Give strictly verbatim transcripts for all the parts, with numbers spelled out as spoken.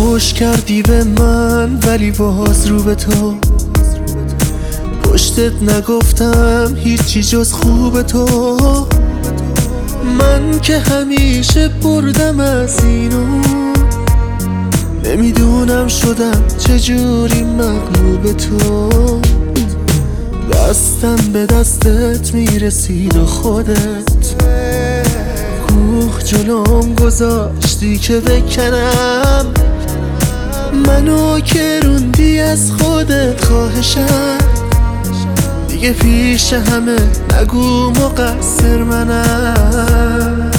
خوش کردی به من ولی باز رو به تو پشتت نگفتم هیچی جز خوب تو. من که همیشه بردم از اینو نمیدونم شدم چجوری مغلوب تو. دستم به دستت میرسید و خودت کوه جلوم گذاشتی که بکنم. منو که روندی از خودت خواهشم دیگه پیش همه نگو مقصر منم.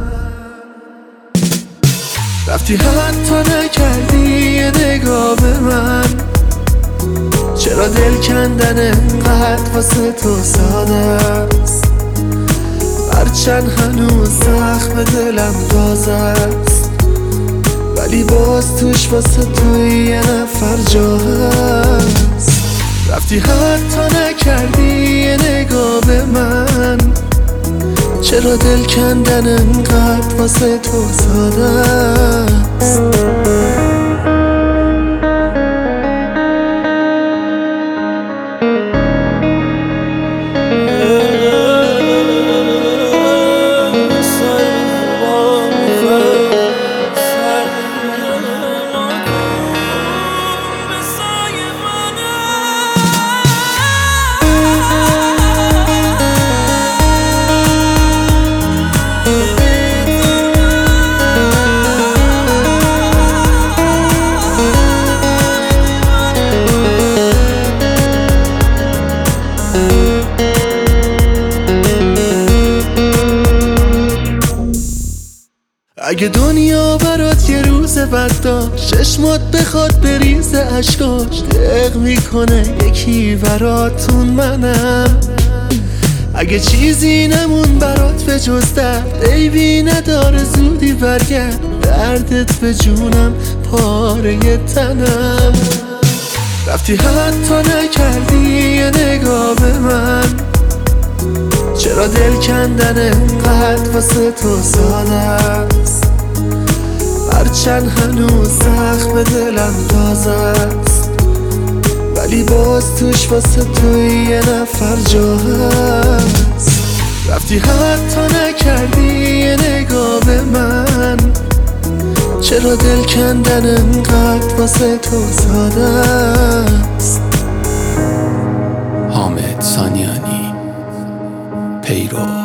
رفتی حتی نکردی یه نگاه به من، چرا دل کندن انقدر واسه تو ساده است؟ هرچند هنوز زخم دلم تازه است ولی باز توش واسه تو یه نفر جا هست. رفتی حتی نکردی یه نگاه به من، چرا دل کندن انقدر واسه تو ساده است؟ اگه دنیا برات یه روز بد داشت چشمات بخواد بریزه اشکاش، دق میکنه یکی براتون منم. اگه چیزی نمون برات به جز درد عیبی نداره زودی برگرد، دردت به جونم پاره تنم. رفتی حتی نکردی یه نگاه به من، چرا دل کندن انقدر واسه تو ساده است؟ هرچند هنوز زخم دلم تازه است ولی باز توش واسه تو یه نفر جا هست. رفتی حتی نکردی یه نگاه به من، چرا دل کندن انقدر واسه تو ساده است؟ حامد سانیانی پیرو